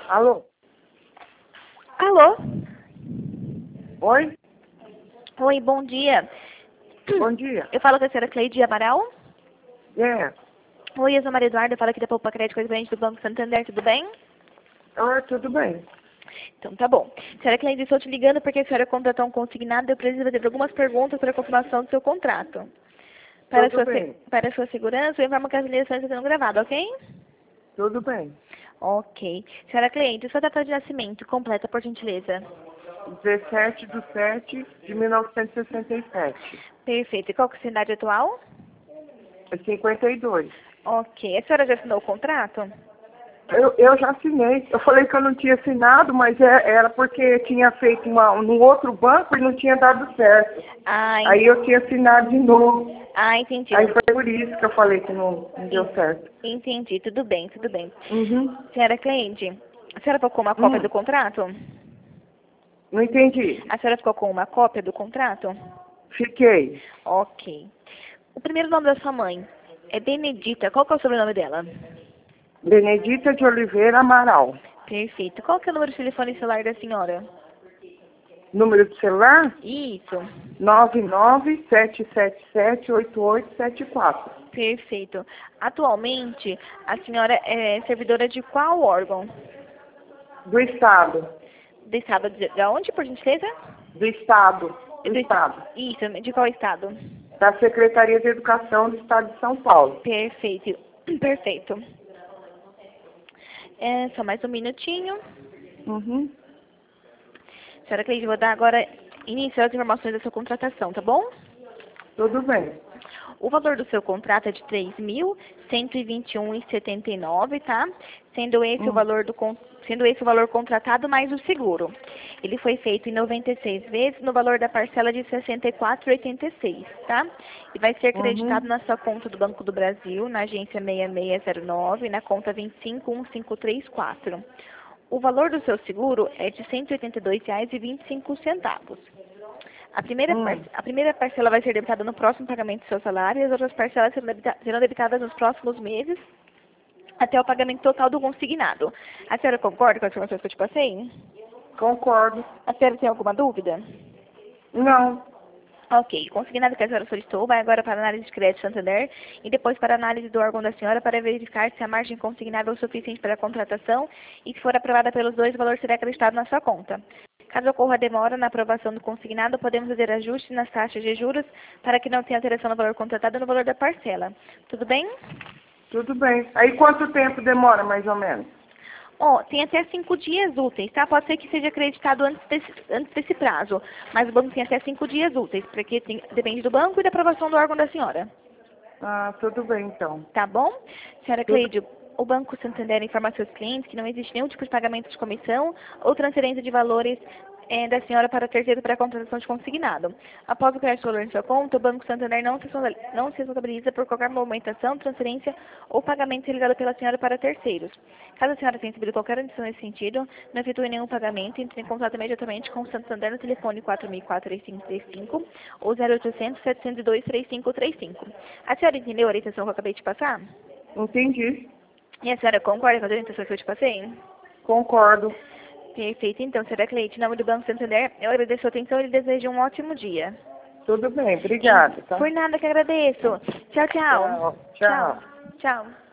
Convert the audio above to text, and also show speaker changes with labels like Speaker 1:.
Speaker 1: Alô?
Speaker 2: Alô?
Speaker 1: Oi?
Speaker 2: Oi, bom dia.
Speaker 1: Bom dia.
Speaker 2: Eu falo com a senhora Cleide Amaral.
Speaker 1: É.
Speaker 2: Oi, eu sou a Maria Eduarda, eu falo aqui da Poupa Crédito Correspondente do Banco Santander, tudo bem?
Speaker 1: Tudo bem.
Speaker 2: Então tá bom. Senhora Cleide, estou te ligando porque a senhora contratou um consignado e eu preciso fazer algumas perguntas para a confirmação do seu contrato.
Speaker 1: Tudo bem.
Speaker 2: Para a sua segurança, eu informo que as ligações estão sendo gravadas, ok?
Speaker 1: Tudo bem.
Speaker 2: Ok. Senhora Cleide, sua data de nascimento completa, por gentileza.
Speaker 1: 17/7/1967.
Speaker 2: Perfeito. E qual que é a sua idade atual?
Speaker 1: É 52.
Speaker 2: Ok. A senhora já assinou o contrato?
Speaker 1: Eu já assinei. Eu falei que eu não tinha assinado, mas era porque tinha feito num outro banco e não tinha dado certo. Aí eu tinha assinado de novo.
Speaker 2: Entendi.
Speaker 1: Aí foi por isso que eu falei que não deu certo.
Speaker 2: Entendi. Tudo bem, tudo bem.
Speaker 1: Uhum.
Speaker 2: Senhora Cleide, a senhora ficou com uma cópia do contrato?
Speaker 1: Não entendi.
Speaker 2: A senhora ficou com uma cópia do contrato?
Speaker 1: Fiquei.
Speaker 2: Ok. O primeiro nome da sua mãe é Benedita. Qual que é o sobrenome dela?
Speaker 1: Benedita de Oliveira Amaral.
Speaker 2: Perfeito. Qual que é o número de telefone celular da senhora?
Speaker 1: Número de celular?
Speaker 2: Isso.
Speaker 1: 997778874.
Speaker 2: Perfeito. Atualmente, a senhora é servidora de qual órgão?
Speaker 1: Do Estado.
Speaker 2: Do estado de onde, por gentileza?
Speaker 1: Do Estado. Do Estado.
Speaker 2: Isso, de qual estado?
Speaker 1: Da Secretaria de Educação do Estado de São Paulo.
Speaker 2: Perfeito. Perfeito. Só mais um minutinho.
Speaker 1: Uhum.
Speaker 2: Senhora Cleide, vou dar agora início às informações da sua contratação, tá bom?
Speaker 1: Tudo bem.
Speaker 2: O valor do seu contrato é de R$ 3.121,79, tá? Sendo esse o valor contratado mais o seguro. Ele foi feito em 96 vezes no valor da parcela de R$ 64,86, tá? E vai ser creditado na sua conta do Banco do Brasil, na agência 6609, na conta 251534. O valor do seu seguro é de R$ 182,25. A primeira parcela vai ser debitada no próximo pagamento do seu salário e as outras parcelas serão debitadas nos próximos meses até o pagamento total do consignado. A senhora concorda com as informações que eu te passei?
Speaker 1: Concordo.
Speaker 2: A senhora tem alguma dúvida?
Speaker 1: Não.
Speaker 2: Ok. O consignado que a senhora solicitou vai agora para a análise de crédito Santander e depois para a análise do órgão da senhora para verificar se a margem consignável é suficiente para a contratação e, se for aprovada pelos dois, o valor será acreditado na sua conta. Caso ocorra demora na aprovação do consignado, podemos fazer ajustes nas taxas de juros para que não tenha alteração no valor contratado e no valor da parcela. Tudo bem?
Speaker 1: Tudo bem. Aí quanto tempo demora, mais ou menos?
Speaker 2: Tem até 5 dias úteis, tá? Pode ser que seja acreditado antes desse prazo, mas o banco tem até 5 dias úteis, porque depende do banco e da aprovação do órgão da senhora.
Speaker 1: Tudo bem, então.
Speaker 2: Tá bom? Senhora Cleide, o Banco Santander informa a seus clientes que não existe nenhum tipo de pagamento de comissão ou transferência de valores da senhora para terceiro para a contratação de consignado. Após o crédito do valor em sua conta, o Banco Santander não se responsabiliza por qualquer movimentação, transferência ou pagamento realizado pela senhora para terceiros. Caso a senhora tenha recebido qualquer adição nesse sentido, não efetue nenhum pagamento, entre em contato imediatamente com o Santander no telefone 4004-3535 ou 0800-702-3535. A senhora entendeu a orientação que eu acabei de passar?
Speaker 1: Entendi.
Speaker 2: E a senhora concorda com as orientações que eu te passei?
Speaker 1: Concordo.
Speaker 2: Perfeito. Então, senhora Cleide, em nome do Banco Santander, eu agradeço a sua atenção e lhe desejo um ótimo dia.
Speaker 1: Tudo bem, obrigada. Tá?
Speaker 2: Por nada que agradeço. Tchau, tchau.
Speaker 1: Tchau. Tchau.
Speaker 2: Tchau.